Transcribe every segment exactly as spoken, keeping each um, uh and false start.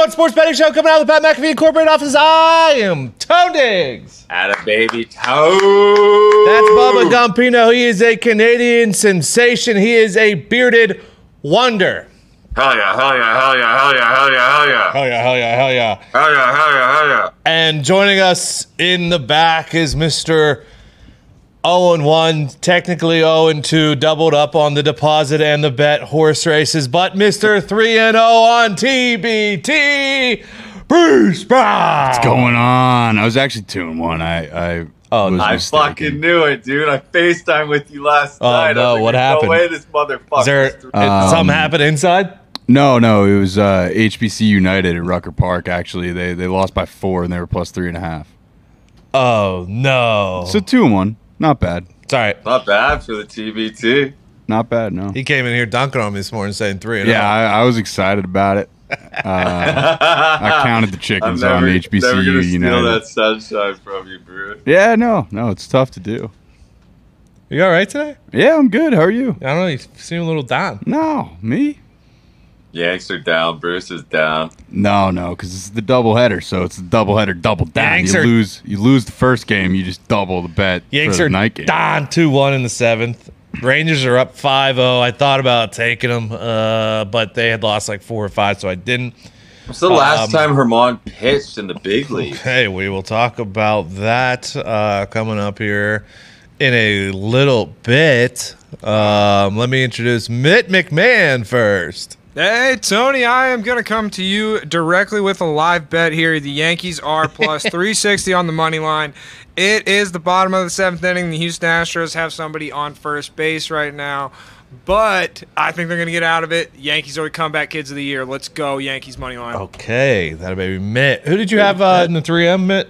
one sports betting show coming out of the Pat McAfee Incorporated office. I am Tone Diggs. Atta baby Tone. That's Bubba Gumpino. He is a Canadian sensation. He is a bearded wonder. Hell yeah, hell yeah, hell yeah, hell yeah, hell yeah, hell yeah. Hell yeah, hell yeah, hell yeah. Hell yeah, hell yeah, hell yeah. And joining us in the back is Mister oh and one, technically oh and two, doubled up on the deposit and the bet horse races, but Mister three and oh on T B T, Bruce Brown. What's going on? I was actually two and one. I, I, oh, was I mistaken. fucking knew it, dude. I FaceTime with you last Oh, night. no, I was like, what "There's happened?" No way this motherfucker. Is there Um, something happen inside? No, no, it was uh, H B C United at Rucker Park. Actually, they they lost by four and they were plus three and a half. Oh, no. So two and one, not bad, It's all right. Not bad for the T B T. not bad. No. He came in here dunking on me this morning saying three and Yeah, oh. I, I was excited about it. Uh, I counted the I'm chickens never, on H B C never gonna steal United. that sunshine from you, bro. Yeah, no, no, it's tough to do. You all right today? Yeah, I'm good. How are you? I don't know. You seem a little down. No, me? Yanks are down. Bruce is down. No, no, because it's the doubleheader, so it's the doubleheader double down. Yanks you are- lose, you lose the first game, you just double the bet Yanks for the are night game. down two one in the seventh. Rangers are up five oh. I thought about taking them, uh, but they had lost like four or five, so I didn't. What's the last Um, time Herman pitched in the big league? Hey, we will talk about that uh, coming up here in a little bit. Um, let me introduce Mitt McMahon first. Hey, Tony, I am going to come to you directly with a live bet here. The Yankees are plus three sixty on the money line. It is the bottom of the seventh inning. The Houston Astros have somebody on first base right now, but I think they're going to get out of it. Yankees are the comeback kids of the year. Let's go, Yankees money line. Okay, that'll be Mitt. Who did you have uh, in the three M, Mitt?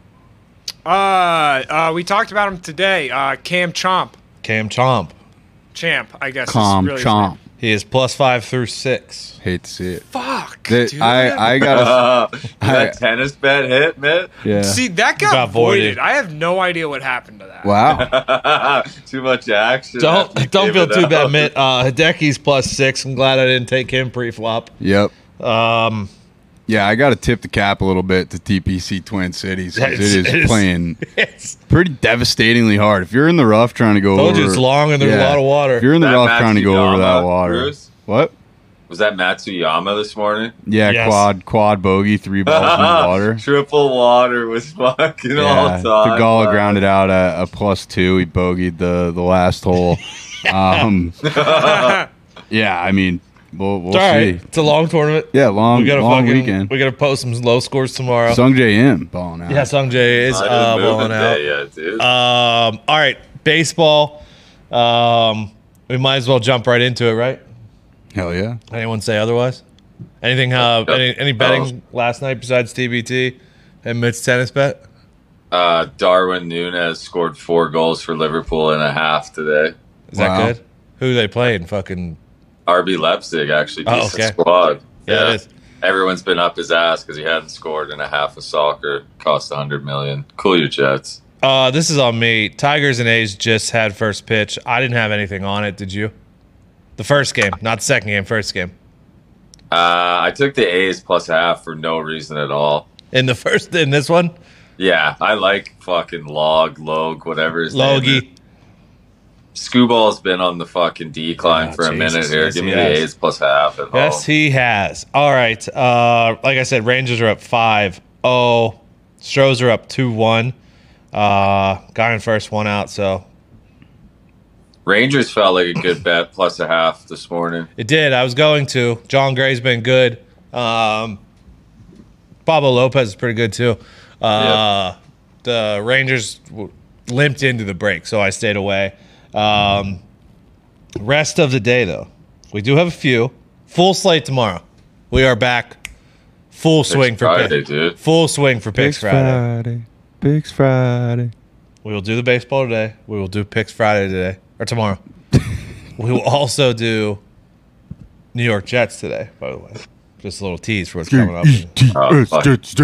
Uh, uh, we talked about him today. Uh, Cam Chomp. Cam Chomp. Champ, I guess. is Calm, really his chomp. name. He is plus five through six. Hate to see it. Fuck, The- dude. I, I got Uh, I- that tennis bet hit, man. yeah. See, that got, Got voided. voided. I have no idea what happened to that. Wow. Too much action. Don't after you don't gave feel it too up. bad, Mitt. Uh, Hideki's plus six. I'm glad I didn't take him pre-flop. Yep. Um, Yeah, I got to tip the cap a little bit to T P C Twin Cities. 'Cause Yeah, it it's- is it is- playing it's, pretty devastatingly hard. If you're in the rough trying to go told over, you it's long and there's a Yeah. lot of water. If you're in the That rough trying to go over that Matsuyama, water, Bruce? what? Was that Matsuyama this morning? Yeah, Yes. quad quad bogey, three balls in the water. Triple water was fucking all Yeah, time. Tagala grounded out a, a plus two. He bogeyed the the last hole. Um, yeah, I mean, we'll, we'll It's all see. right. It's a long tournament. Yeah, long We got a long fucking. weekend. We got to post some low scores tomorrow. Sung J M balling out. yeah, Sung Jae is Not uh, even moving balling out. day yet, dude. Um, all right, baseball. Um, we might as well jump right into it, right? Hell yeah. Anyone say otherwise? Anything? Uh, Yep. any, any betting last night besides T B T and Mitt's tennis bet? Uh, Darwin Núñez scored four goals for Liverpool in a half today. Is Wow. that good? Who they playing? Fucking R B Leipzig actually Oh, decent okay. squad. Yeah, it is. Everyone's been up his ass because he hadn't scored in a half of soccer. Cost a hundred million. Cool your jets. Uh, this is on me. Tigers and A's just had first pitch. I didn't have anything on it. Did you? The first game, not the second game. First game. Uh, I took the A's plus half for no reason at all. In the first, in this one, Yeah, I like fucking Log, Log, whatever his name is. Logie. Screwball's been on the fucking decline Ah, for a Jesus, minute here. yes, Give me he the has. A's plus half at Yes, home. he has. All right. Uh, like I said, Rangers are up five oh. Stros are up two one. Uh, guy in first, one out. So Rangers felt like a good bet plus a half this morning. it did. I was going to. John Gray's been good. Um, Pablo Lopez is pretty good too. Uh, The Rangers w- limped into the break, so I stayed away. Um, rest of the day, though, we do have a few. Full slate tomorrow. We are back. Full swing for Friday, picks. dude. Full swing for picks Friday. Friday. Picks Friday. We will do the baseball today. We will do picks Friday today or tomorrow. We will also do New York Jets today. By the way, just a little tease for what's coming up. Oh, fuck.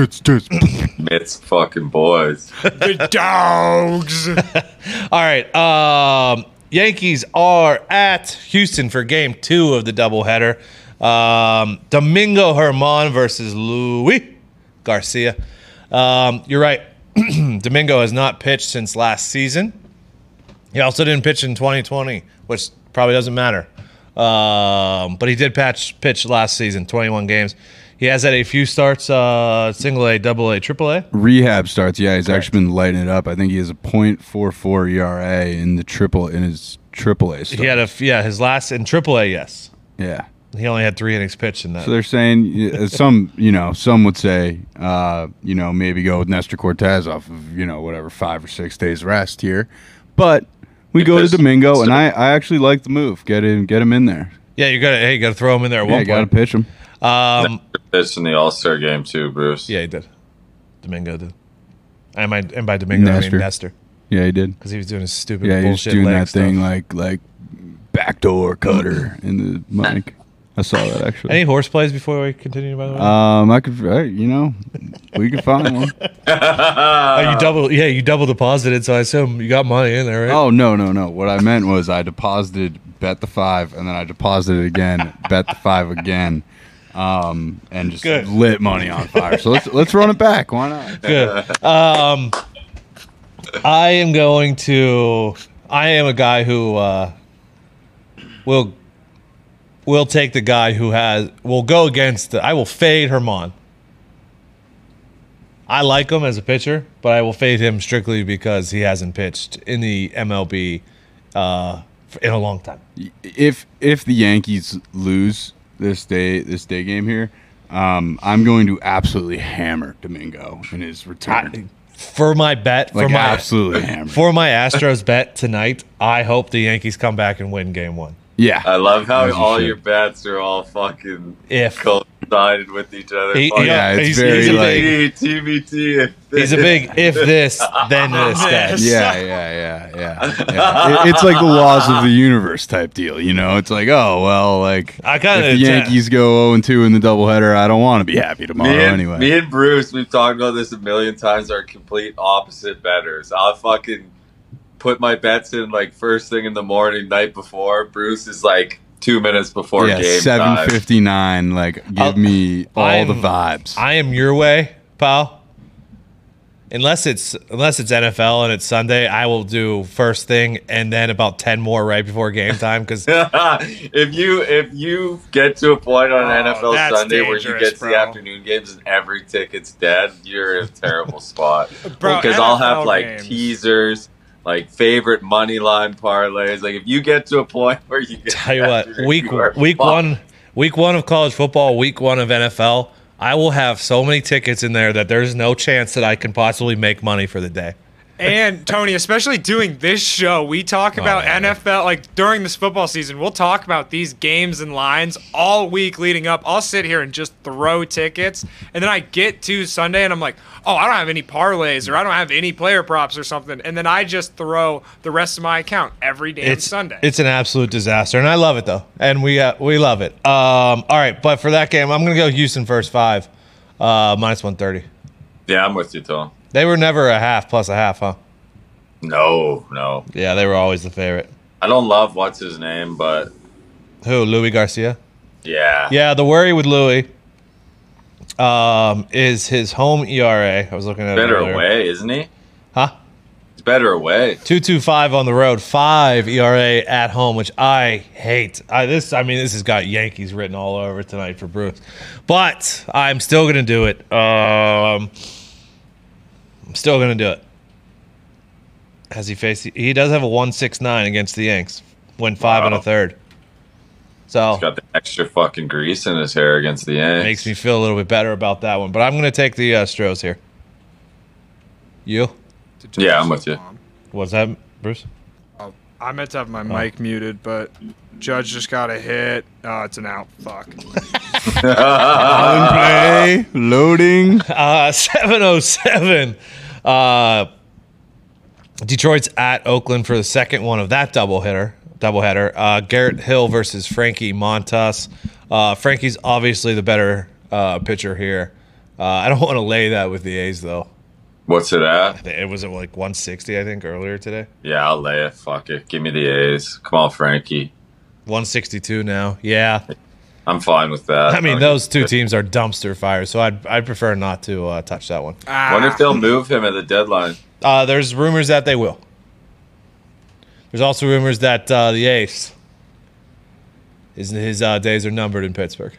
Mitts fucking boys. The dogs. All right. Um, Yankees are at Houston for game two of the doubleheader. Um, Domingo Herman versus Louis Garcia. Um, you're right. Domingo has not pitched since last season. He also didn't pitch in twenty twenty, which probably doesn't matter. Um, but he did patch, pitch last season, twenty-one games. He has had a few starts, uh, single A, double A, triple A. Rehab starts, yeah. He's actually been lighting it up. I think he has a point four four E R A in the triple in his triple A start. He had a yeah his last in triple A, yes. Yeah. He only had three innings pitched in that. So they're saying uh, some, you know, some would say, uh, you know, maybe go with Nestor Cortez off of, you know, whatever five or six days rest here, but we go to Domingo, and I, I actually like the move. Get him, get him in there. Yeah, you got to hey, you got to throw him in there at Yeah, one you got to point. pitch him. Um, Pitched in the All Star game too, Bruce. yeah, he did. Domingo did. And by and by Domingo I Nestor. mean Nestor, Yeah, he did. because he was doing his stupid Yeah, he was bullshit doing leg that stuff. thing like like backdoor cutter in the mic. I saw that actually. Any horse plays before we continue? By the way, Um, I could, uh, you know, we could find one. oh, you double yeah, you double deposited, so I assume you got money in there, right? Oh no, no, no. What I meant was I deposited, bet the five, and then I deposited again, bet the five again, um, and just Good. lit money on fire. So let's let's run it back. Why not? Good. Um, I am going to. I am a guy who uh, will will take the guy who has will go against. The, I will fade Herman. I like him as a pitcher, but I will fade him strictly because he hasn't pitched in the M L B uh, in a long time. If if the Yankees lose this day this day game here, um, I'm going to absolutely hammer Domingo in his return. I, for my bet, like for my absolutely hammer. for my Astros bet tonight, I hope the Yankees come back and win Game One. Yeah, I love how As you all should. your bets are all fucking If coincided with each other. He- Fucking yeah, it's he's- very he's a like big- T B T. if he's a big if this then this guy. This. yeah, yeah, yeah, yeah. yeah. It- it's like the laws of the universe type deal, you know. It's like, oh well, like I kinda- if the Yankees go oh and two in the doubleheader, I don't want to be happy tomorrow Me and, anyway. me and Bruce, we've talked about this a million times, are complete opposite betters. I'll fucking put my bets in like first thing in the morning, night before. Bruce is like two minutes before yeah, game seven time. fifty nine. Like, give I'll- me all I'm- the vibes. I am your way, pal. Unless it's unless it's N F L and it's Sunday, I will do first thing and then about ten more right before game time because if you if you get to a point on Oh, an N F L that's Sunday where you dangerous, get to the bro. afternoon games and every ticket's dead, you're in a terrible spot. Bro, Because I'll N F L have like games. teasers, like favorite money line parlays. Like if you get to a point where you get tell you what, after, week you are week fucked. one, week one of college football, week one of N F L, I will have so many tickets in there that there's no chance that I can possibly make money for the day. And Tony, especially doing this show, we talk about yeah. N F L, like during this football season, we'll talk about these games and lines all week leading up. I'll sit here and just throw tickets. And then I get to Sunday and I'm like, oh, I don't have any parlays or I don't have any player props or something. And then I just throw the rest of my account every damn It's Sunday. It's an absolute disaster, and I love it though, and we uh, we love it. Um, all right, but for that game, I'm gonna go Houston first five, uh, minus one thirty. Yeah, I'm with you, Tom. They were never a half plus a half, huh? No, no. Yeah, they were always the favorite. I don't love what's his name, but Who? Louis Garcia. yeah. Yeah, the worry with Louis um, is his home E R A. I was looking at Better it earlier. away, isn't he? Huh? He's better away. two two five on the road, five E R A at home, which I hate. I this I mean this has got Yankees written all over it tonight for Bruce, but I'm still gonna do it. Um, I'm still gonna do it. Has he faced? He does have a one six nine against the Yanks. Win five and a Wow. third. So He's got the extra fucking grease in his hair against the Yanks. makes me feel a little bit better about that one. But I'm gonna take the uh, Stros here. You? Yeah, I'm with you. What's that, Bruce? Oh, I meant to have my mic muted, but Judge just got a hit. Oh, it's an out. Fuck. On play, loading. Uh, seven oh seven. Uh, Detroit's at Oakland for the second one of that doubleheader. Doubleheader. Uh, Garrett Hill versus Frankie Montas. Uh, Frankie's obviously the better uh, pitcher here. Uh, I don't want to lay that with the A's though. What's it at? It was at like one sixty, I think, earlier today. Yeah, I'll lay it. Fuck it. Give me the A's. Come on, Frankie. one sixty-two now. Yeah. I'm fine with that. I mean, Okay. those two teams are dumpster fires, so I'd I'd prefer not to uh, touch that one. Ah, Wonder if they'll move him at the deadline. Uh, there's rumors that they will. There's also rumors that uh, the Ace, his his uh, days are numbered in Pittsburgh.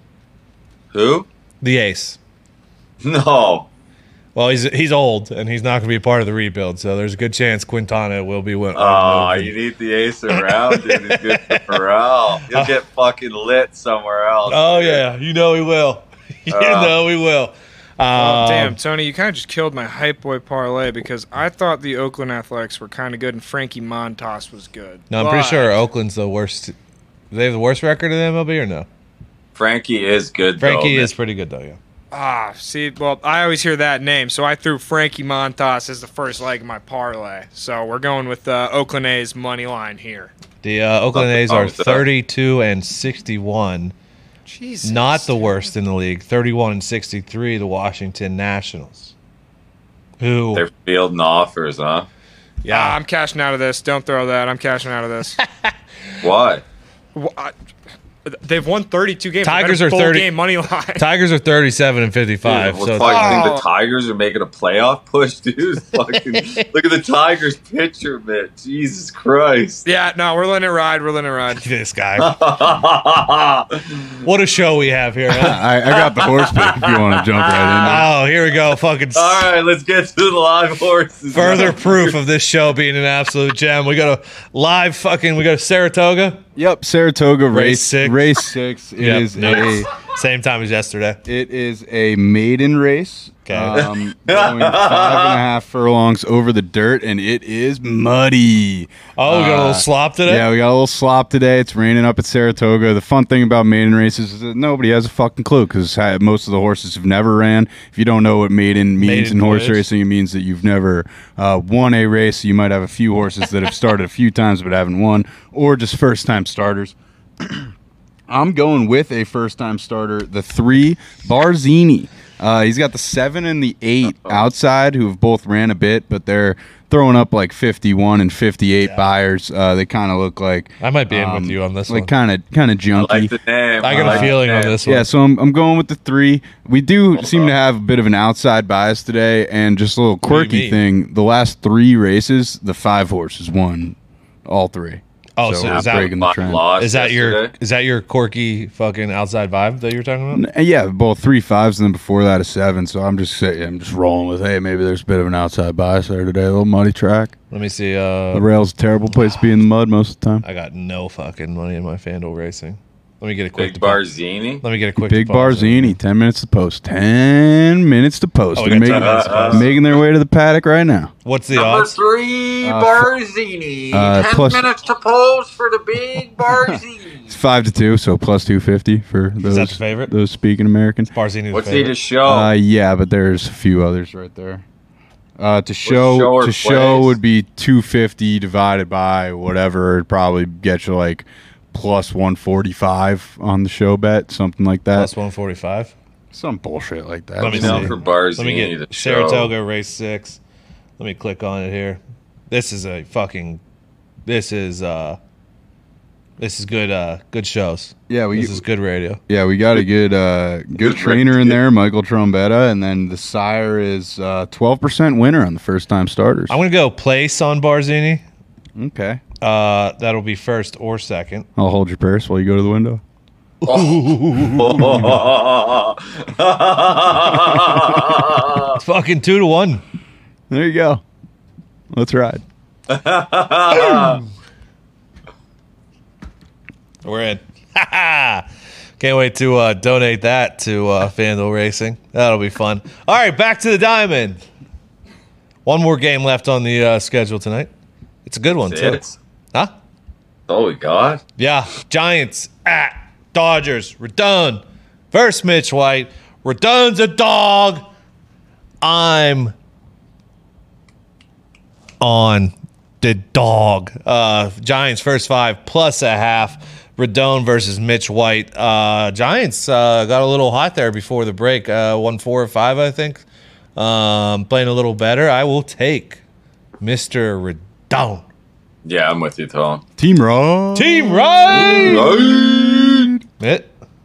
Who? The Ace. No. Well, he's he's old and he's not going to be a part of the rebuild, so there's a good chance Quintana will be. Win- Oh, you need the ace around, dude. It's good for morale. He'll get fucking lit somewhere else. oh dude. yeah, you know he will. you Uh, know he will. Oh, Um, damn, Tony, you kind of just killed my hype boy parlay because I thought the Oakland Athletics were kind of good and Frankie Montas was good. No, I'm pretty But- sure Oakland's the worst. Do they have the worst record in the M L B or no? Frankie is good, Frankie though. is pretty good though. Yeah. Ah, see, well, I always hear that name, so I threw Frankie Montas as the first leg of my parlay. So we're going with uh, Oakland A's money line here. The uh, Oakland Nothing A's wrong are with that. thirty-two and sixty-one. Jesus. Not the worst in the league. thirty-one and sixty-three, the Washington Nationals. Who? They're fielding offers, huh? Ah, yeah. I'm cashing out of this. Don't throw that. I'm cashing out of this. Why? Wha- I- They've won thirty-two games. Tigers They've are got a full thirty game money line. Tigers are thirty-seven and fifty-five. Dude, so what fuck, you think Oh. the Tigers are making a playoff push, dude? Fucking, look at the Tigers pitcher, man. Jesus Christ. Yeah, no, we're letting it ride. We're letting it ride. this guy. All What a show we have here. Huh? I, I got the horse pick if you want to jump right Oh, here we go. Fucking s- right, let's get to the live horses. further proof of this show being an absolute gem. We got a live fucking. We got a Saratoga. in. Yep, Saratoga Race race six. Race six. It Yep, is nice. a Same time as yesterday. it is a maiden race. Okay. Um, going five and a half furlongs over the dirt, and it is muddy. Oh, we got a Uh, little slop today. Yeah, we got a little slop today. It's raining up at Saratoga. The fun thing about maiden races is that nobody has a fucking clue because most of the horses have never ran. If you don't know what maiden means Maiden in horse voyage. racing, it means that you've never uh, won a race. You might have a few horses that have started a few times but haven't won, or just first time starters. I'm going with a first time starter, the three, Barzini. Uh, he's got the seven and the eight outside, who have both ran a bit, but they're throwing up like fifty-one and fifty-eight Yeah. buyers. Uh, they kind of look like I might be in um, with you on this like one. kind of kind of I junky. like the name. I got like a the feeling on name. this one. Yeah, so I'm, I'm going with the three. We do Hold seem on. to have a bit of an outside bias today, and just a little do you quirky mean? thing. The last three races, the five horses won all three. Oh, so we're is that- breaking the Mine trend. lost Is that your yesterday. is that your quirky fucking outside vibe that you're talking about? N- Yeah, both three fives, and then before that a seven. So I'm just saying, I'm just rolling with. Hey, maybe there's a bit of an outside bias there today. A little muddy track. Let me see. The Uh, rail's a terrible place to be in the mud most of the time. I got no fucking money in my FanDuel racing. Let me get a quick Big deposit. Barzini? Let me get a quick Big deposit. Barzini, ten minutes to post. Ten minutes to post. Oh, we They're got ten making, minutes to post. making their way to the paddock right now. What's the Number odds? three, Uh, Barzini. uh, Ten plus- minutes to pose for the big Barzini. It's five to two, so plus two fifty for those. that the favorite? Those speaking Americans. Barzini's What's he favorite. to show? Uh, yeah, but there's a few others right there. Uh, to show show or to show place? would be two fifty divided by whatever. It'd probably get you like plus one forty five on the show bet, something like that. Plus one forty-five. Some bullshit like that. Let me You know, see. for Barzini Let me to get show. Saratoga race six. Let me click on it here. This is a fucking. This is uh. This is good. Uh, good shows. Yeah, we This is good radio. yeah we got a good uh good Good trainer in race. there, Michael Trombetta, and then the sire is uh twelve percent winner on the first time starters. I'm gonna go place on Barzini. Okay, Uh, that'll be first or second. I'll hold your purse while you go to the window. It's fucking two to one. There you go. Let's ride. We're in. Can't wait to uh, donate that to uh, FanDuel Racing. That'll be fun. All right, back to the diamond. One more game left on the uh, schedule tonight. It's a good one too. It's Huh? all we got. Yeah. Giants at Dodgers. Redone versus Mitch White. Redone's a dog. I'm on the dog. Uh, Giants first five plus a half. Redone versus Mitch White. Uh, Giants uh, got a little hot there before the break. Uh, one four or five, I think. Um, playing a little better. I will take Mister Redone. Yeah, I'm with you, Tom. Team Raw. Team right. It.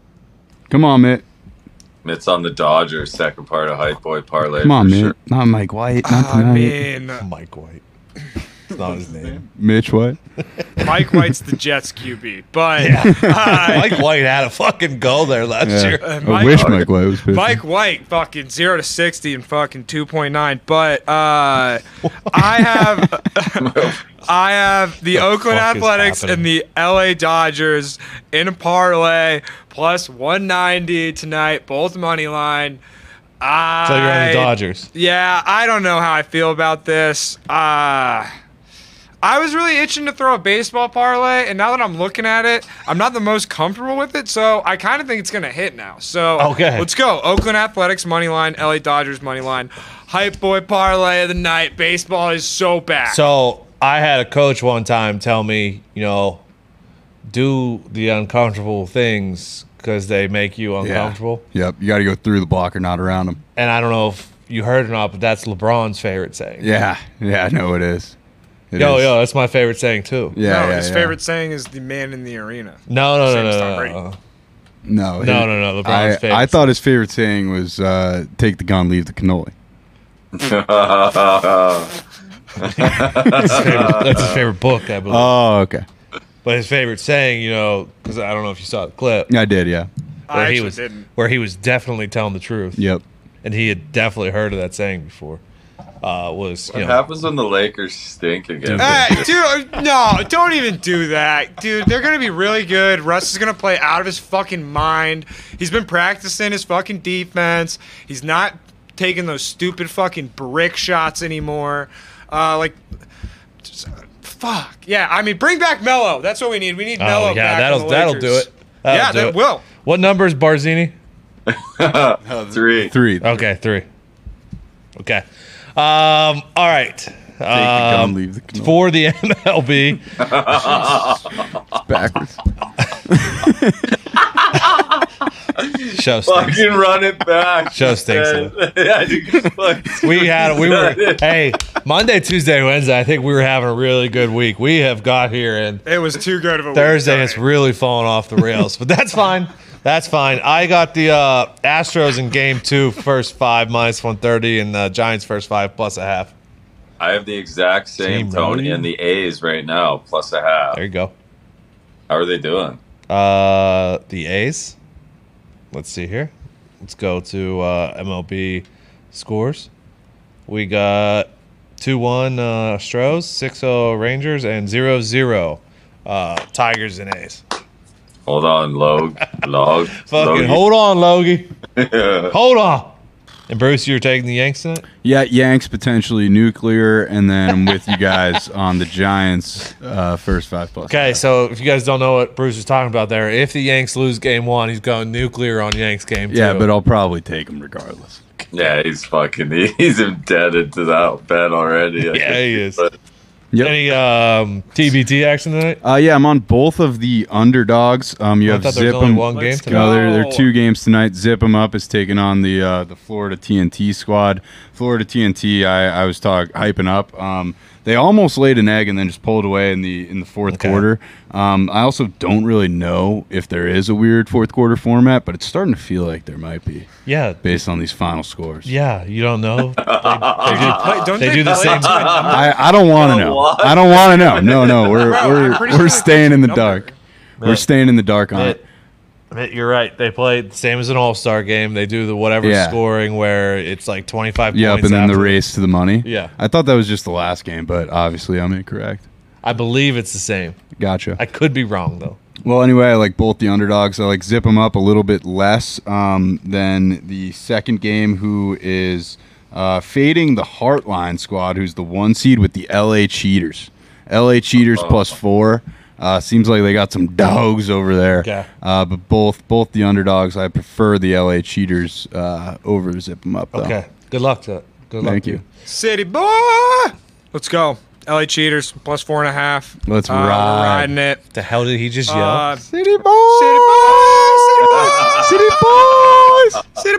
Come on, Mitt. Mitt's on the Dodgers, second part of Hype Boy Parlay. Come on, for Mitt. sure. Not Mike White. Not I tonight. mean, Mike White. It's not his name. Mitch White. Mike White's the Jets Q B, but Yeah. uh, Mike White had a fucking goal there last Yeah. year. Uh, I Mike- wish Mike White was pitching. Mike White, fucking zero to sixty and fucking two point nine. But uh, I have, I have the, The Oakland fuck is Athletics happening? and the L A Dodgers in a parlay plus one ninety tonight, both money line. I, So you're on the Dodgers. Yeah, I don't know how I feel about this. Uh, I was really itching to throw a baseball parlay, and now that I'm looking at it, I'm not the most comfortable with it, so I kind of think it's going to hit now. So Okay. let's go. Oakland Athletics money line, L A Dodgers money line. Hype boy parlay of the night. Baseball is so back. So I had a coach one time tell me, you know, do the uncomfortable things because they make you uncomfortable. Yep. You got to go through the blocker, not around him. And I don't know if you heard or not, but that's LeBron's favorite saying. Yeah. Yeah, I know it is. It Yo, is. yo, that's my favorite saying too. Yeah, no, yeah, his yeah. favorite saying is the man in the arena. No, no, no, Same no, as Tom no, Brady. no, no. No, No, it- no, no, LeBron's I, favorite. I thought his favorite saying was uh, take the gun, leave the cannoli. That's his favorite, that's his favorite book, I believe. Oh, okay. But his favorite saying, you know, because I don't know if you saw the clip, I did, yeah. I where he actually was didn't. where he was definitely telling the truth, Yep. and he had definitely heard of that saying before. Uh, was What you know, happens when the Lakers stink again? Hey, dude, no, don't even do that. Dude, they're going to be really good. Russ is going to play out of his fucking mind. He's been practicing his fucking defense. He's not taking those stupid fucking brick shots anymore. Uh, like, just, uh, fuck. Yeah, I mean, bring back Melo. That's what we need. We need Melo oh back. yeah, on that'll the that'll Lakers. do it. That'll Yeah, do that it. will. What number is Barzini? Three. Three. Okay, three. Okay. Um, all right. Take the gun, Um, leave the cannoli. for the M L B, Backwards. show stinks. Fucking run it back. Show stinks. Yeah, dude, fuck. We had we were hey Monday, Tuesday, Wednesday. I think we were having a really good week. We have got here and It was too good of a week Thursday tonight. it's really fallen off the rails, but that's fine. That's fine. I got the uh, Astros in game two, first five minus one thirty, and the Giants first five plus a half. I have the exact same Team Tony Rooney. and the A's right now, plus a half. There you go. How are they doing? Uh, the A's. Let's see here. Let's go to uh, M L B scores. We got two one uh, Astros, six oh Rangers, and zero zero uh, Tigers and A's. Hold on, Log. Log. Fucking hold on, Logie. Hold on. And Bruce, you're taking the Yanks tonight? Yeah, Yanks potentially nuclear, and then I'm with you guys on the Giants uh, first five plus. Okay, so if you guys don't know what Bruce was talking about there, if the Yanks lose game one, he's going nuclear on Yanks game two. Yeah, but I'll probably take them regardless. Yeah, he's fucking. He's indebted to that bet already. I Yeah, think. he is. But Yep. Any um, T B T action tonight? Uh, yeah, I'm on both of the underdogs. Um, you I have thought there was Zip only 'em- one game Let's tonight. No, there, there are No. two games tonight. Zip 'em up is taking on the uh, the Florida T N T squad. Florida T N T, I, I was talk hyping up. Um, they almost laid an egg and then just pulled away in the in the fourth Okay. quarter. Um, I also don't really know if there is a weird fourth quarter format, but it's starting to feel like there might be Yeah, based on these final scores. yeah. You don't know. They, they do, Play- don't they do the play same. to a number? I, I don't want to No, know. what? I don't want to know. No, no, we're Bro, I'm we're pretty sure we're they staying in the number. dark. We're staying in the dark on it. Mitt, You're right. They play the same as an All Star game. They do the whatever Yeah. scoring where it's like twenty-five Yep, points. and then the after. race to the money. Yeah. I thought that was just the last game, but obviously I'm incorrect. I believe it's the same. Gotcha. I could be wrong though. Well, anyway, I like both the underdogs. I like Zip them up a little bit less um, than the second game, who is uh, fading the Heartline squad, who's the one seed with the L A Cheaters. L A Cheaters Uh-oh. plus four. Uh, seems like they got some dogs over there. Okay. Uh, but both both the underdogs, I prefer the L A Cheaters uh, over Zip them up. Though. Okay. Good luck to it. Good luck. Thank to you. City boy. Let's go. L A Cheaters plus four and a half. Let's Uh, we're ride. riding it. The hell did he just yell? Uh, City boys! City boys! City boys! City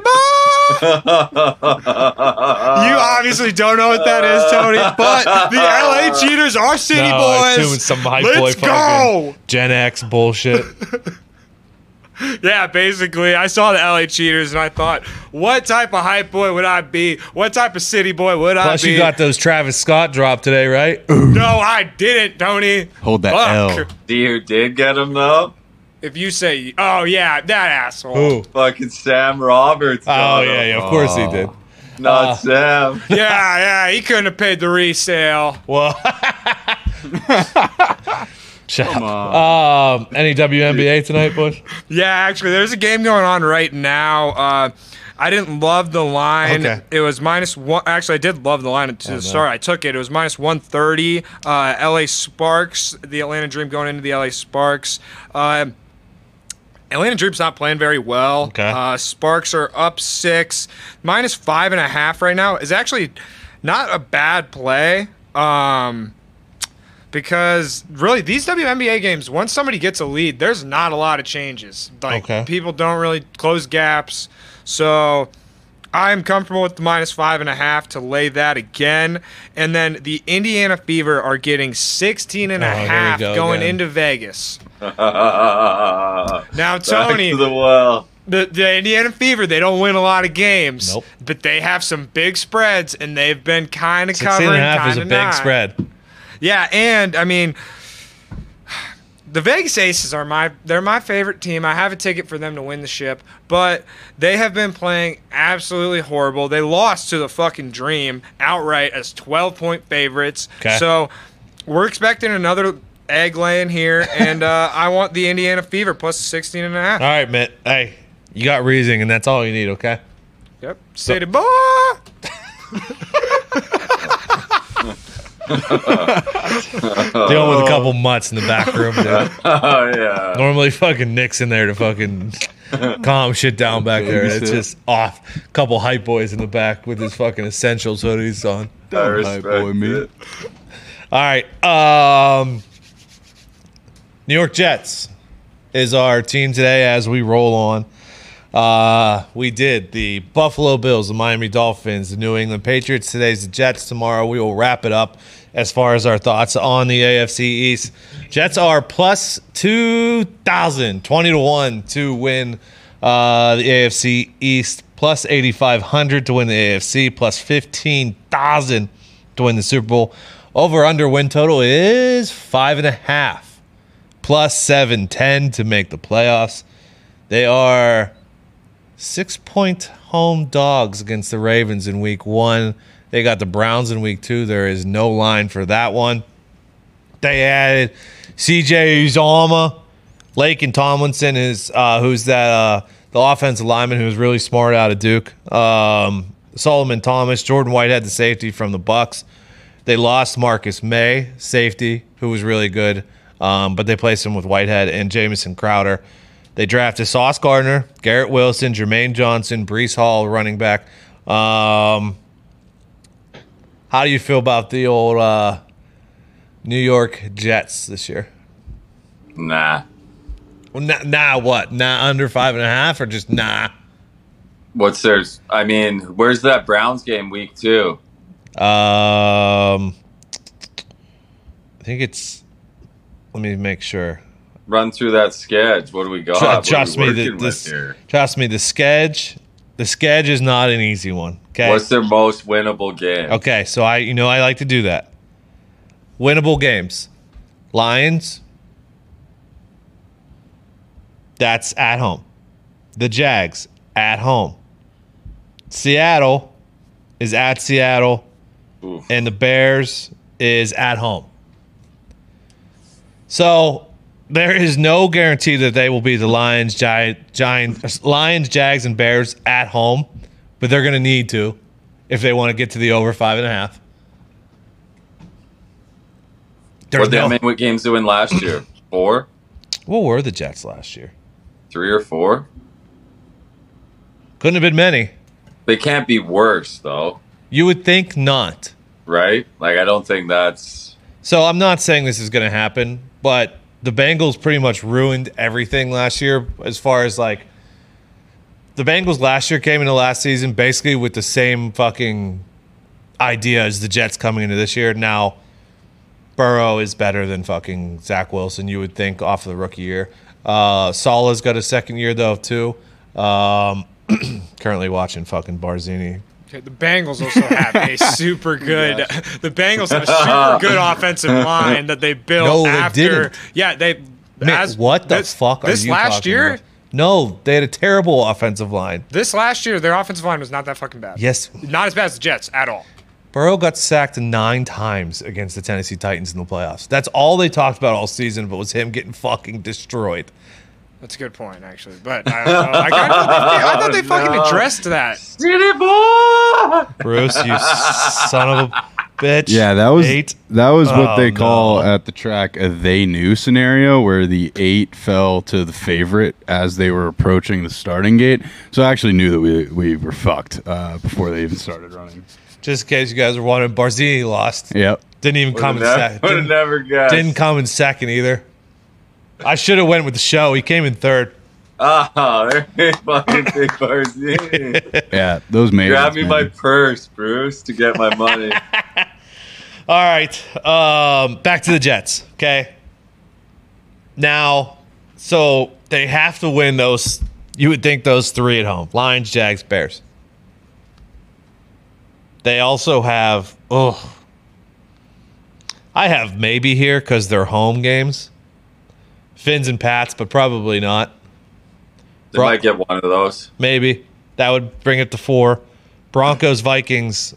boys! You obviously don't know what that is, Tony, but the L A Cheaters are City no, I boys. assume it's some hype Let's boy go. fucking Gen X bullshit. Yeah, basically, I saw the L A Cheaters and I thought, what type of hype boy would I be? What type of city boy would Plus, I be? you got those Travis Scott drop today, right? No, I didn't, Tony. Hold that Fuck. L. See who did get him though? If you say, oh yeah, that asshole. Who? Fucking Sam Roberts. Oh got yeah, him. yeah. Of course he did. Not Uh, Sam. Yeah, yeah, he couldn't have paid the resale. Well, shut Come up. on. Um, any W N B A tonight, Bush? Yeah, actually, there's a game going on right now. Uh, I didn't love the line. Okay. It was minus one. Actually, I did love the line to Oh, no. the start. I took it. It was minus one thirty. Uh, L A Sparks, the Atlanta Dream going into the L A Sparks. Uh, Atlanta Dream's not playing very well. Okay. Uh, Sparks are up six. Minus five and a half right now is actually not a bad play. Um, because really, these W N B A games, once somebody gets a lead, there's not a lot of changes. Like Okay. people don't really close gaps. So I'm comfortable with the minus five and a half to lay that again. And then the Indiana Fever are getting sixteen and a Oh, there we half go going again. into Vegas. now Now, Tony, to the well. the, the Indiana Fever, they don't win a lot of games. Nope. But they have some big spreads, and they've been kind of Sixteen covering, and a half is kind a of big not. spread. Yeah, and I mean, the Vegas Aces are my they're my favorite team. I have a ticket for them to win the ship, but they have been playing absolutely horrible. They lost to the fucking Dream outright as twelve point favorites. Okay. So we're expecting another egg laying here, and uh, I want the Indiana Fever plus sixteen and a half. All right, Mitt. Hey, you got Reasing, and that's all you need, okay? Yep. City boy. Dealing with a couple mutts in the back room, dude. Oh yeah. Normally, fucking Nick's in there to fucking calm shit down back there. It's Babysit. just off. Couple hype boys in the back with his fucking essentials hoodies on. I Don't hype respect boy me. it. All right. Um, New York Jets is our team today as we roll on. Uh, we did the Buffalo Bills, the Miami Dolphins, the New England Patriots. Today's the Jets. Tomorrow we will wrap it up as far as our thoughts on the A F C East. Jets are plus two thousand, twenty to one to win uh, the A F C East, plus eighty-five hundred to win the A F C, plus fifteen thousand to win the Super Bowl. Over under win total is five and a half, plus seven ten to make the playoffs. They are six-point home dogs against the Ravens in week one. They got the Browns in week two. There is no line for that one. They added C J Uzomah, Lake and Tomlinson is uh, who's that uh, the offensive lineman who's really smart out of Duke. Um, Solomon Thomas, Jordan Whitehead, the safety from the Bucks. They lost Marcus May, safety, who was really good, um, but they placed him with Whitehead and Jamison Crowder. They drafted Sauce Gardner, Garrett Wilson, Jermaine Johnson, Brees Hall, running back. Um, how do you feel about the old uh, New York Jets this year? Nah. Well, nah, nah, what? Nah, under five and a half, or just nah? What's theirs? I mean, where's that Browns game week two? Um, I think it's. Let me make sure. Run through that sketch. What do we got? Tr- What are trust we me, working the, with this, here? trust me, the sketch, the sketch is not an easy one. Okay. What's their most winnable game? Okay, so I, you know, I like to do that. Winnable games, Lions. That's at home. The Jags at home. Seattle is at Seattle, Oof. and the Bears is at home. So there is no guarantee that they will be the Lions, Giant, Giant, Lions, Jags, and Bears at home, but they're going to need to if they want to get to the over five and a half. There's What, they, no, I mean, what games did they win last year? Four? what were the Jets last year? Three or four? Couldn't have been many. They can't be worse, though, You would think not. right? Like, I don't think that's... So I'm not saying this is going to happen, but the Bengals pretty much ruined everything last year as far as like the Bengals last year came into last season basically with the same fucking idea as the Jets coming into this year. Now Burrow is better than fucking Zach Wilson, you would think, off of the rookie year. Uh, Salah's got a second year though too. Um, currently watching fucking Barzini. Okay, the Bengals also have a super good. The Bengals have a super good offensive line that they built No, they after. didn't. Yeah, they. Man, as, what the this, fuck are this you last talking year? about? No, they had a terrible offensive line. This last year, their offensive line was not that fucking bad. Yes, Not as bad as the Jets at all. Burrow got sacked nine times against the Tennessee Titans in the playoffs. That's all they talked about all season, but was him getting fucking destroyed. That's a good point, actually. But I don't know. I, got, I thought they fucking No. addressed that. City boy. Bruce, you son of a bitch. Yeah, that was Eight. that was what Oh, they call no. at the track a they knew scenario where the eight fell to the favorite as they were approaching the starting gate. So I actually knew that we we were fucked uh, before they even started running. Just in case you guys were wondering, Barzini lost. Yep. Didn't even come in Would second. have Didn't, never guessed. didn't come in second either. I should have went with the show. He came in third. Oh, there fucking big Barzini. Yeah, those made Grab me my purse, Bruce, to get my money. All right. Um, back to the Jets. Okay. Now, so they have to win those. You would think those three at home: Lions, Jags, Bears. They also have. Oh, I have maybe here because they're home games. Finns and Pats, but probably not. They Bro- might get one of those. Maybe that would bring it to four. Broncos, Vikings.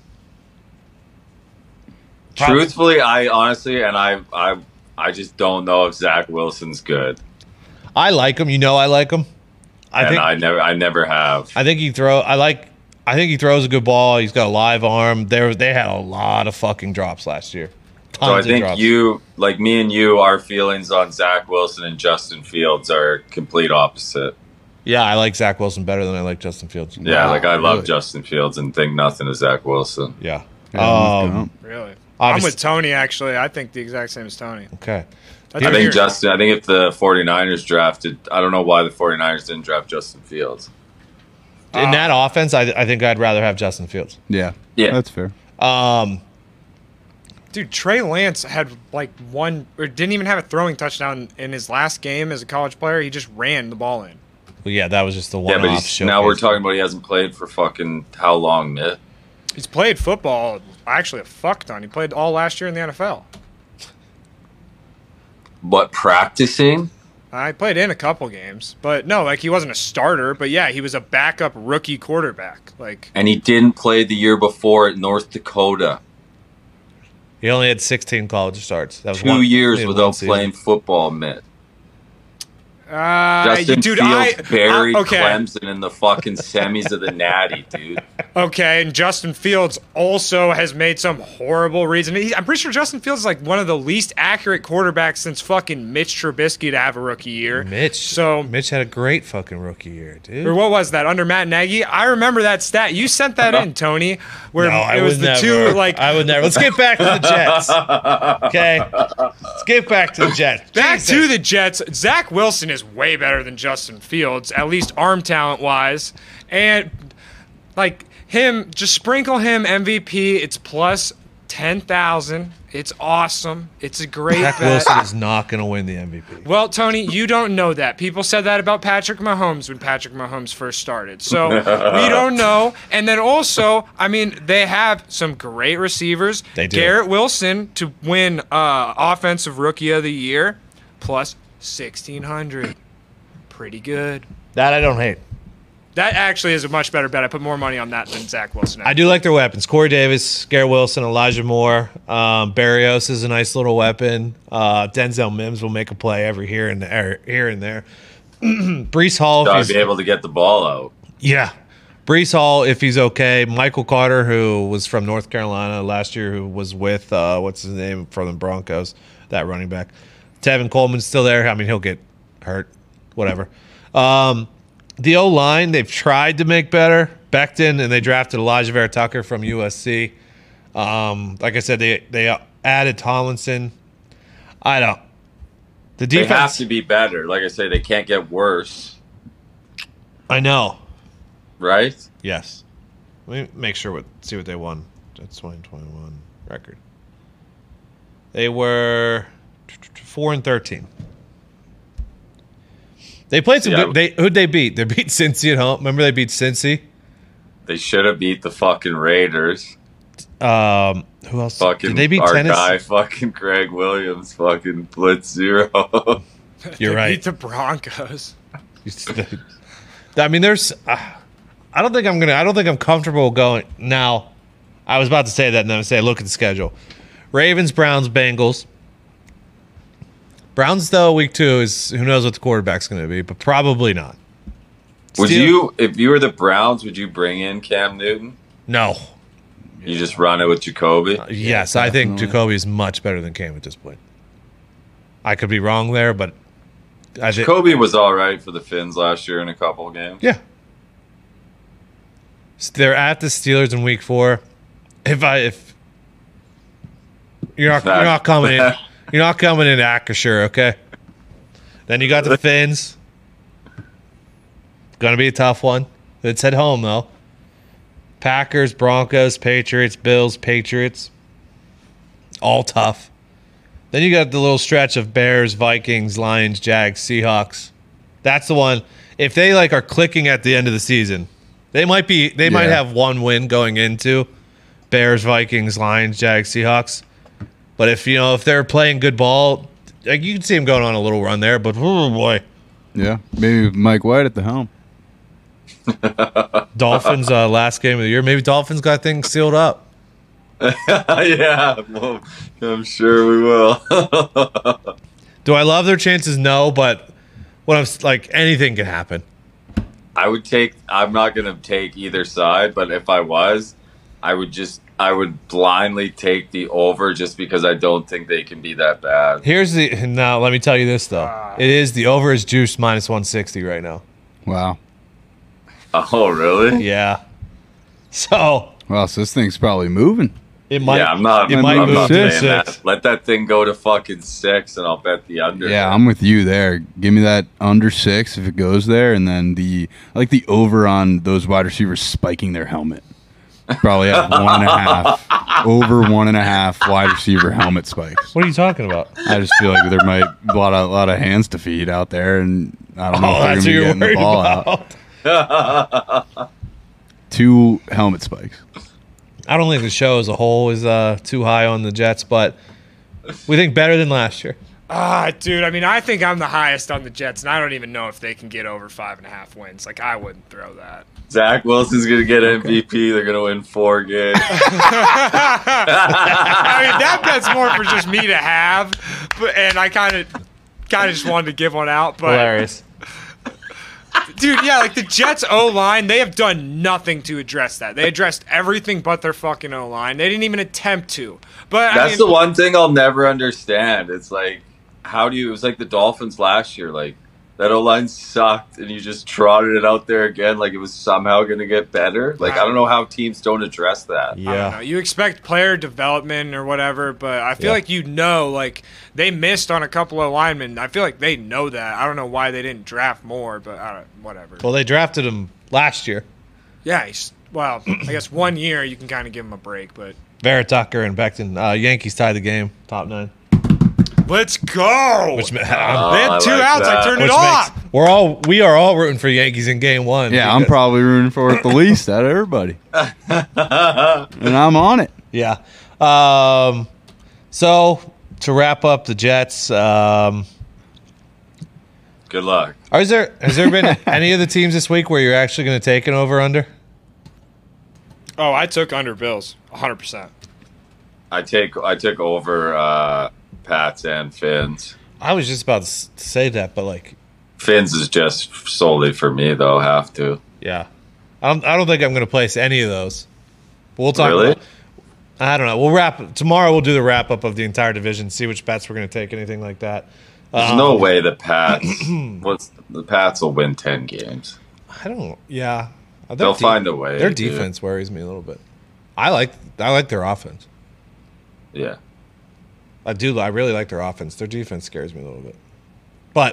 Prob- Truthfully, I honestly, and I, I, I just don't know if Zach Wilson's good, I like him. You know, I like him. I and think. I never, I never have. I think he throw. I like. I think he throws a good ball. He's got a live arm. They they had a lot of fucking drops last year. Tons So I of think drops. you, like me and you, our feelings on Zach Wilson and Justin Fields are complete opposite. Yeah, I like Zach Wilson better than I like Justin Fields. Yeah, Wow, like I love really? Justin Fields and think nothing of Zach Wilson. Yeah. Yeah, Um, Really? I'm Obvious- with Tony, actually. I think the exact same as Tony. okay. That's I think weird. Justin. I think if the 49ers drafted, I don't know why the 49ers didn't draft Justin Fields. In that offense, I, I think I'd rather have Justin Fields. Yeah. Yeah. That's fair. Um, Dude, Trey Lance had like one, or didn't even have a throwing touchdown in his last game as a college player. He just ran the ball in. well, yeah, that was just the Yeah, one but off. he's, now we're talking about he hasn't played for fucking how long, Mitt? He's played football actually a fuck ton. He played all last year in the N F L. What, practicing? I played in a couple games, but no, like he wasn't a starter. But yeah, he was a backup rookie quarterback. Like, And he didn't play the year before at North Dakota. He only had sixteen college starts. That was Two one, years only one without season. playing football, Mitt. uh, Justin dude, Fields I buried I- okay, Clemson in the fucking semis of the Natty, dude. okay, and Justin Fields also has made some horrible reason. He, I'm pretty sure Justin Fields is like one of the least accurate quarterbacks since fucking Mitch Trubisky to have a rookie year. Mitch. So Mitch had a great fucking rookie year, dude. Or what was that under Matt Nagy? I remember that stat. You sent that in, Tony. Where No, I it was would the never. two like I would never. Let's get back to the Jets. Okay, let's get back to the Jets. back Jesus. to the Jets. Zach Wilson is way better than Justin Fields, at least arm talent wise, and like him, just sprinkle him M V P. It's plus ten thousand. It's awesome. It's a great Zach bet. Wilson is not going to win the M V P. Well, Tony, you don't know that. People said that about Patrick Mahomes when Patrick Mahomes first started. So we don't know. And then also, I mean, they have some great receivers. They do. Garrett Wilson to win uh, Offensive Rookie of the Year plus sixteen hundred. Pretty good. That I don't hate. That actually is a much better bet. I put more money on that than Zach Wilson. I do like their weapons. Corey Davis, Garrett Wilson, Elijah Moore. Um, Barrios is a nice little weapon. Uh, Denzel Mims will make a play every here and there. Here and there. Brees Hall. if Gotta he's- be able to get the ball out. Yeah. Brees Hall, if he's okay. Michael Carter, who was from North Carolina last year, who was with, uh, what's his name, from the Broncos, that running back. Tevin Coleman's still there. I mean, he'll get hurt. Whatever. Um, the O-line, they've tried to make better. Becton, and they drafted Elijah Vera Tucker from U S C. Um, like I said, they, they added Tomlinson. I don't. The They have defense. to be better. Like I say, they can't get worse, I know. right? Yes. Let me make sure what see what they won. That's twenty twenty-one record. They were four and thirteen. They played some Yeah. good. They who'd they beat? They beat Cincy at home. Remember they beat Cincy. They should have beat the fucking Raiders. Um, who else? Fucking Did they beat our Tennessee? guy, fucking Greg Williams, fucking blitz zero. You're They right. Beat the Broncos. I mean, there's. Uh, I don't think I'm gonna. I don't think I'm comfortable going now. I was about to say that, and then I say, look at the schedule: Ravens, Browns, Bengals. Browns though, week two is who knows what the quarterback's going to be, but probably not. Would Steel- you, if you were the Browns, would you bring in Cam Newton? No. You just run it with Jacoby? Yes, I think definitely. Jacoby is much better than Cam at this point. I could be wrong there, but I think Jacoby was all right for the Finns last year in a couple of games. yeah. S- They're at the Steelers in week four. If I if you're not you're not coming in, you're not coming in Acrisure, okay? Then you got the Finns. Gonna be a tough one. It's at home though. Packers, Broncos, Patriots, Bills, Patriots. All tough. Then you got the little stretch of Bears, Vikings, Lions, Jags, Seahawks. That's the one. If they like are clicking at the end of the season, they might be they might Yeah. have one win going into Bears, Vikings, Lions, Jags, Seahawks. But if you know if they're playing good ball, like you can see them going on a little run there, but oh boy. Yeah, maybe Mike White at the helm. Dolphins uh, last game of the year. Maybe Dolphins got things sealed up. Yeah, well, I'm sure we will. Do I love their chances? No, but what I'm s- like anything can happen. I would take. I'm not gonna take either side, but if I was, I would just. I would blindly take the over just because I don't think they can be that bad. Here's the now. Let me tell you this though. It is the over is juice minus one sixty right now. Wow. Oh, really? Yeah. So Wow, so this thing's probably moving. it might. yeah, I'm not. It I'm might not move to saying six. that. Let that thing go to fucking six, and I'll bet the under. Yeah, I'm with you there. Give me that under six if it goes there, and then the I like the over on those wide receivers spiking their helmet. Probably at one and a half, over one and a half wide receiver helmet spikes. What are you talking about? I just feel like there might be a lot of, a lot of hands to feed out there, and I don't know Oh, if they're that's going what to be you're getting the worried ball out. about. Two helmet spikes. I don't think the show as a whole is uh, too high on the Jets, but we think better than last year. Ah, dude. I mean, I think I'm the highest on the Jets, and I don't even know if they can get over five and a half wins. Like, I wouldn't throw that. Zach Wilson's gonna get M V P. They're gonna win four games. I mean, that bet's more for just me to have, but and I kind of, kind of just wanted to give one out. But Hilarious. dude, yeah, like the Jets O line, they have done nothing to address that. They addressed everything but their fucking O line. They didn't even attempt to. But I That's mean, the one thing I'll never understand. It's like, how do you? It was like the Dolphins last year. Like that O line sucked, and you just trotted it out there again, like it was somehow going to get better. Like I don't know how teams don't address that. I don't know. Yeah. You expect player development or whatever, but I feel Yeah. like you know, like they missed on a couple of linemen. I feel like they know that. I don't know why they didn't draft more, but I don't, whatever. Well, they drafted him last year. Yeah, he's, well, I guess one year you can kind of give him a break, but Vera Tucker and Becton. Uh, Yankees tied the game, top nine. let's go. Which, ma- Oh, they had I two like outs. I that. turned which it off. makes we're all we are all rooting for Yankees in game one. Yeah, I'm because- probably rooting for it the least out of everybody, and I'm on it. Yeah. Um, so to wrap up the Jets, um, Good luck. is there has there been any of the teams this week where you're actually going to take an over under? Oh, I took under Bills, one hundred percent. I take I took over uh, Pats and Finns. I was just about to s- to say that, but like, Finns is just solely for me though. Have to. yeah, I don't I don't think I'm going to place any of those. But we'll talk. Really? About, I don't know. We'll wrap tomorrow. We'll do the wrap up of the entire division. See which bets we're going to take. Anything like that. There's Um, no way the Pats. What's the Pats will win ten games. I don't. Yeah, Their They'll de- find a way. Their dude. defense worries me a little bit. I like I like their offense. Yeah. I do. I really like their offense. Their defense scares me a little bit, but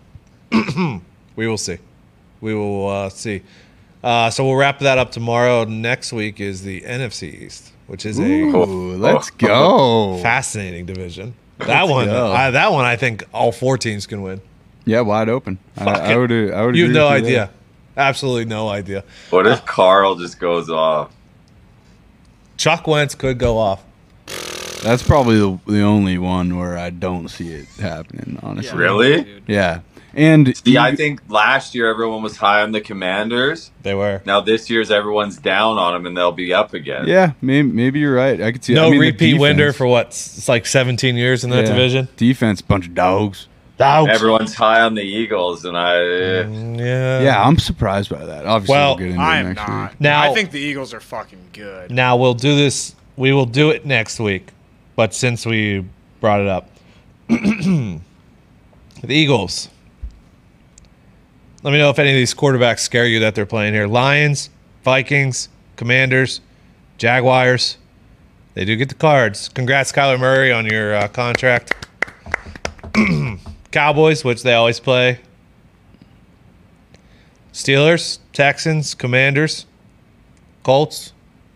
we will see. We will uh, see. Uh, so we'll wrap that up tomorrow. Next week is the N F C East, which is a Ooh, let's go. fascinating division. That one, go. I, that one, I think all four teams can win. Yeah, wide open. I, I Fucking- would. I would. You have agree no with you idea. there. Absolutely no idea. What if Carl just goes off? Chuck Wentz could go off. That's probably the the only one where I don't see it happening. Honestly. Really? dude. Yeah. And See, I think last year everyone was high on the Commanders. They were. Now this year's everyone's down on them, and they'll be up again. Yeah, maybe, maybe you're right. I could see. No I mean, the repeat winner defense- for what? It's like seventeen years in that yeah, division. Defense, bunch of dogs. Everyone's high on the Eagles, and I. Mm, yeah. Yeah, I'm surprised by that. Obviously, Well, we'll get into I it am next not. week. Now- I think the Eagles are fucking good. Now we'll do this. We will do it next week. But since we brought it up, the Eagles. Let me know if any of these quarterbacks scare you that they're playing here. Lions, Vikings, Commanders, Jaguars. They do get the cards. Congrats, Kyler Murray, on your uh, contract. Cowboys, which they always play. Steelers, Texans, Commanders, Colts,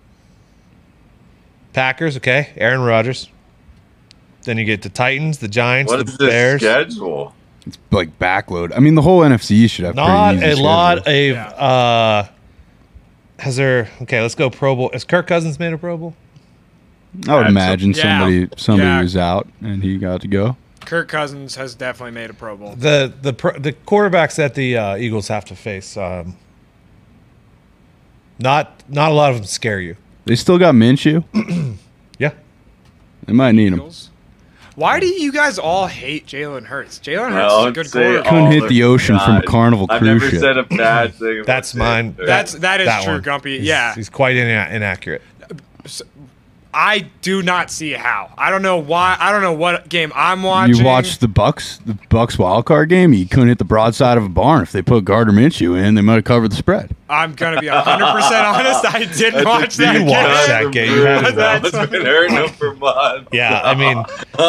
Packers. Okay, Aaron Rodgers. Then you get the Titans, the Giants, What the is this Bears. schedule? It's like backload. I mean, the whole N F C should have Not pretty a easy lot schedules. of. Uh, has there? Okay, let's go Pro Bowl. Has Kirk Cousins made a Pro Bowl? I would Yeah, imagine yeah. somebody somebody Yeah. was out and he got to go. Kirk Cousins has definitely made a Pro Bowl. The the pro- the quarterbacks that the uh, Eagles have to face. Um, not not a lot of them scare you. They still got Minshew. Yeah. They might need him. Eagles. Why do you guys all hate Jalen Hurts? Jalen Hurts Well, is a good say quarterback. Couldn't all hit the ocean from a God. Carnival I've cruise never ship. said a bad thing. about That's Jalen mine. Hurts. That's that is That true, one. Gumpy. He's- Yeah, he's quite ina- inaccurate. I do not see how. I don't know why. I don't know what game I'm watching. You watched the Bucks, the Bucks wild card game. He couldn't hit the broadside of a barn. If they put Gardner Minshew in, they might have covered the spread. I'm gonna be one hundred percent honest. I didn't watch that You game. watched that game. You had it That's- It's been hurting him for months. Yeah, I mean,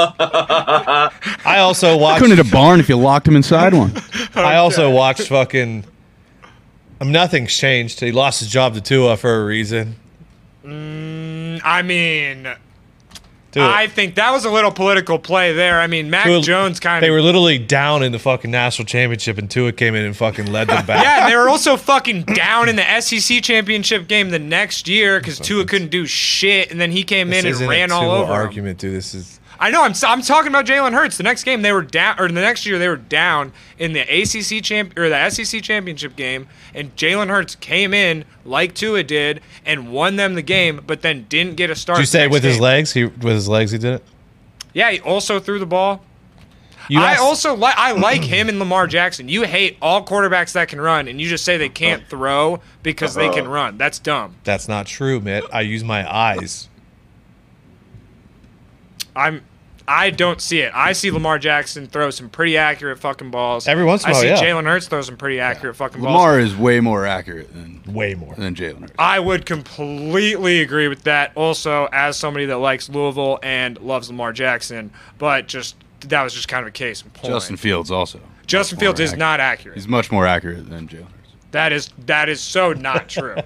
I also watched. Couldn't hit a barn if you locked him inside one. I also watched fucking. I mean, nothing's changed. He lost his job to Tua for a reason. I mean, Dude, I think that was a little political play there. I mean, Mac Tua- Jones kind They of. were literally down in the fucking national championship, and Tua came in and fucking led them back. Yeah, and they were also fucking down in the S E C championship game the next year because Tua couldn't do shit, and then he came This in and isn't ran a all Tua over 'em. argument, dude. This is I know. I'm I'm talking about Jalen Hurts. The next game they were down, or the next year they were down in the A C C champ or the S E C championship game, and Jalen Hurts came in like Tua did and won them the game, but then didn't get a start. Did you the say next with his game. legs? He with his legs he did it. Yeah, he also threw the ball. You I asked- also like I like him and Lamar Jackson. You hate all quarterbacks that can run, and you just say they can't throw because they can run. That's dumb. That's not true, Mitt. I use my eyes. I'm. I don't see it. I see Lamar Jackson throw some pretty accurate fucking balls. Every once in a I while, see yeah. Jalen Hurts throw some pretty accurate fucking balls. Lamar is way more accurate than Way more. than Jalen Hurts. I would completely agree with that. Also, as somebody that likes Louisville and loves Lamar Jackson, but just that was just kind of a case in point. Justin Fields also. Justin much Fields more is accurate. not accurate. He's much more accurate than Jalen Hurts. That is that is so not true.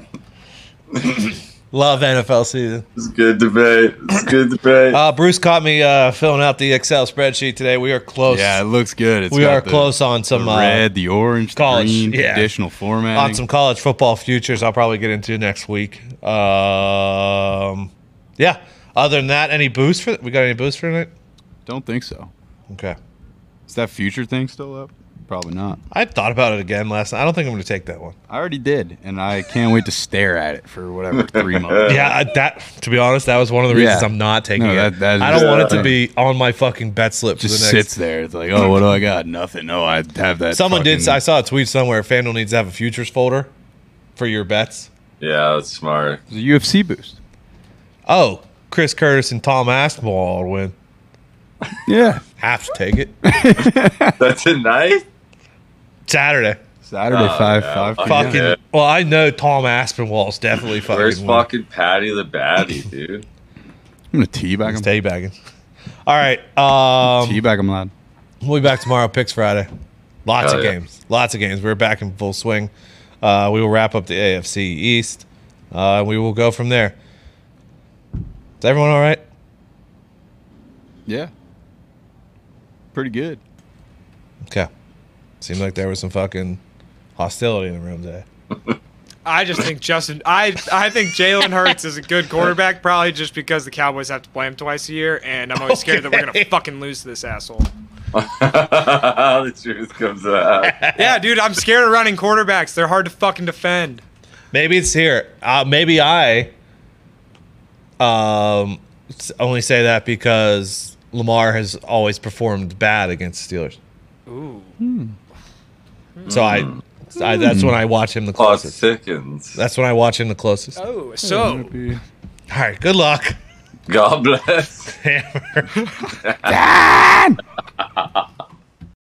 Love N F L season. It's a good debate. It's a good debate. Uh, Bruce caught me uh, filling out the Excel spreadsheet today. We are close. Yeah, it looks good. It's we got are the- close on some the uh, red, the orange, college, the green, yeah. additional formatting. on some college football futures. I'll probably get into next week. Um, yeah. Other than that, any boost for we got any boost for tonight? Don't think so. Okay. Is that future thing still up? Probably not. I thought about it again last night. I don't think I'm going to take that one. I already did, and I can't wait to stare at it for whatever three months. Yeah, I- that to be honest, that was one of the reasons Yeah. I'm not taking No, it. that- that is I don't just- want it to yeah. be on my fucking bet slip. Just for the next. sits there. It's like, oh, what do I got? Nothing. No, I have that. Someone did. fucking- I saw a tweet somewhere. FanDuel needs to have a futures folder for your bets. Yeah, that's smart. It's a U F C boost. Oh, Chris Curtis and Tom Aspinall will win. Yeah. Have to take it. That's tonight? Saturday. Saturday, Oh, five, yeah. five. Fuck p.m. Fucking. Yeah. Well, I know Tom Aspinwall's definitely fucking. Where's win. fucking Patty the Baddie, dude? I'm gonna teabag He's him. teabagging. All right. Um, Teabag him loud. we'll be back tomorrow. Picks Friday. Lots Hell of yeah. games. Lots of games. We're back in full swing. Uh, we will wrap up the A F C East. Uh, we will go from there. Is everyone all right? Yeah. Pretty good. Okay. Seemed like there was some fucking hostility in the room today. I just think Justin. I I think Jalen Hurts is a good quarterback, probably just because the Cowboys have to play him twice a year, and I'm always scared that we're gonna fucking lose to this asshole. The truth comes out. Yeah, dude, I'm scared of running quarterbacks. They're hard to fucking defend. Maybe it's here. Uh, maybe I um s- only say that because Lamar has always performed bad against the Steelers. Ooh. So I, I that's when I watch him the Plot closest. thickens. That's when I watch him the closest. All Oh, so right, good luck. God bless. Hammer. Dan!